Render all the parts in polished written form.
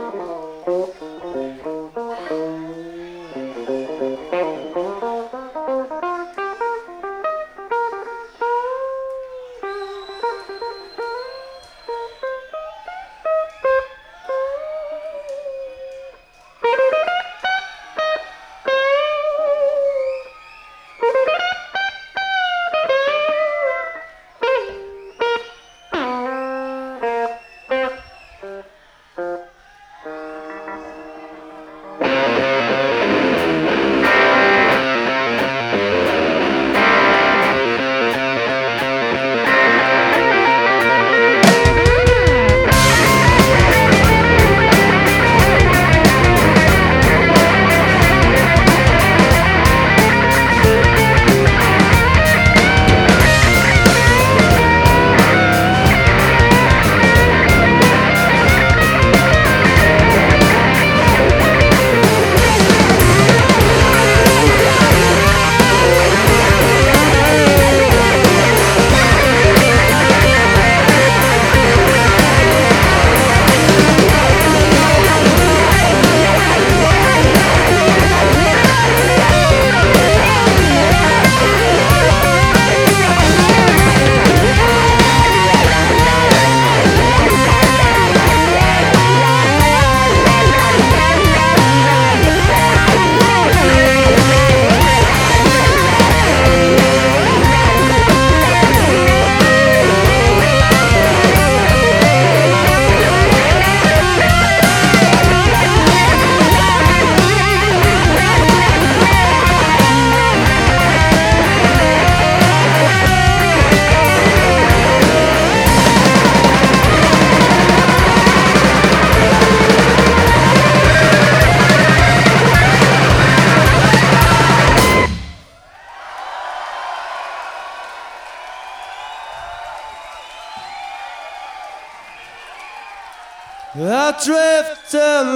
I drift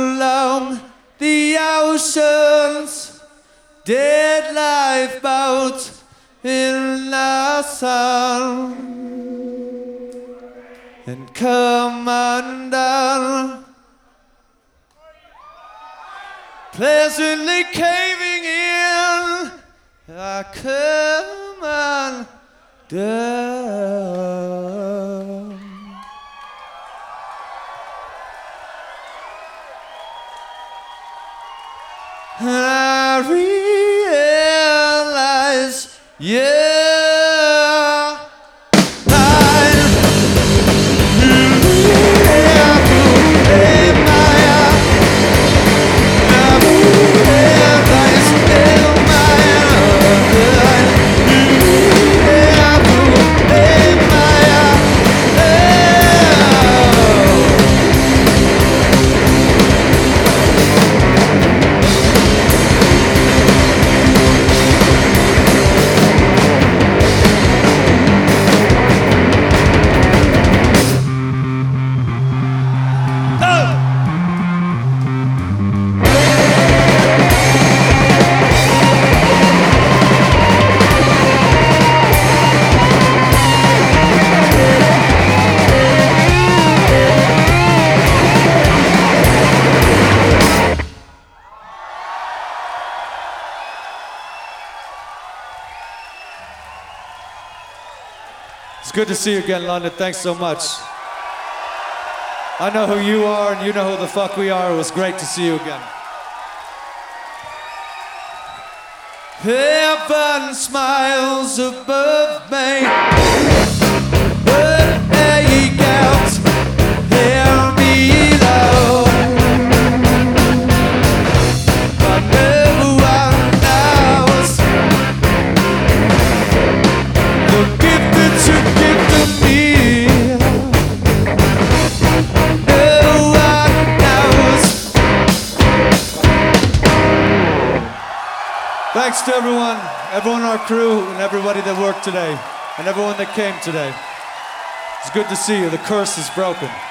along the oceans, dead lifeboat in the sun, and come undone, pleasantly caving in. I come undone. I realize, yeah, it's good to see you again, London. Thanks so much. I know who you are, and you know who the fuck we are. It was great to see you again. Heaven smiles above me, but hey, girls, hear me low. But no one knows the gift that you give to me. No one knows. Thanks to everyone on our crew, and everybody that worked today, and everyone that came today. It's good to see you. The curse is broken.